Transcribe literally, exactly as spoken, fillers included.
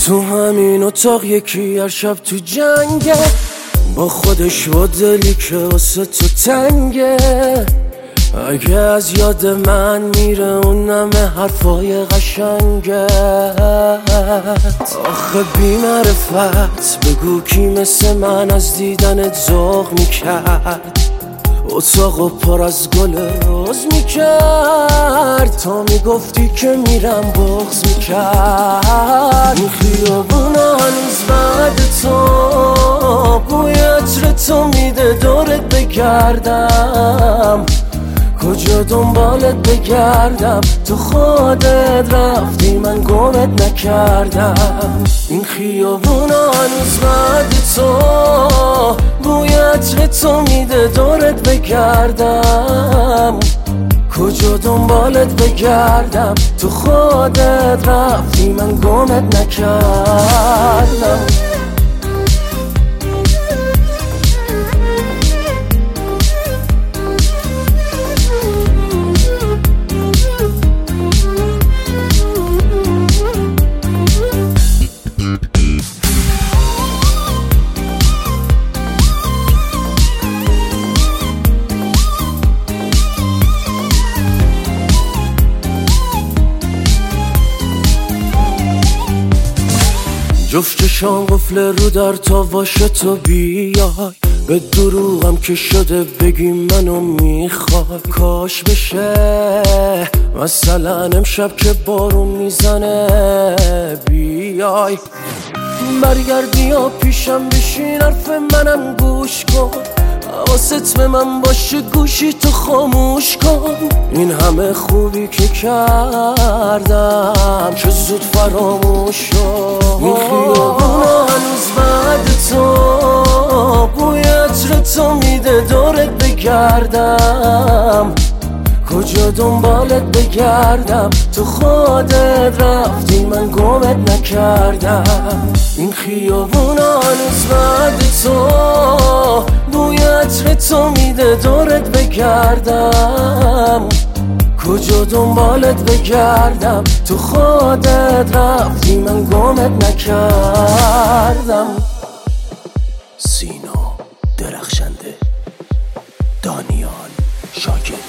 تو همین اتاق یکی هر شب تو جنگه، با خودش و دلی که واسه تو تنگه. اگه از یاد من میره اون همه حرفای قشنگه. آخه بی معرفت بگو کی مثل من از دیدنت ذوق میکرد، اتاقو پر از گل روز میکرد. تا میگفتی که میرم بغض میکرد. این خیابونا هنوز بعد تو بوی عطر تو میده دورت بگردم. کجا دنبالت بگردم، تو خودت رفتی من گمت نکردم. این خیابونا هنوز بعد تو بوی عطر تو میده دورت بگردم. کجا دنبالت بگردم، تو خودت رفتی من گمت نکردم. جفت چشام قفل رو در تا باشه تو بیای. به دروغم که شده بگی منو میخوای. کاش بشه مثلا امشب که بارون میزنه بیای. برگردی یا پیشم بشین حرف منم گوش کن. حواست به من باشه گوشی تو خاموش کن. این همه خوبی که کردم چه زود فراموش شد. این خیابونا هنوز بعد تو بوی عطر تو میده دورت بگردم. کجا دنبالت بگردم، تو خودت رفتی من گمت نکردم. این خیابونا هنوز بعد تو بوی عطر تو میده دورت بگردم. کجا دنبالت بگردم، تو خودت رفتی من گمت نکردم. سینا درخشنده، دانیال شاکر.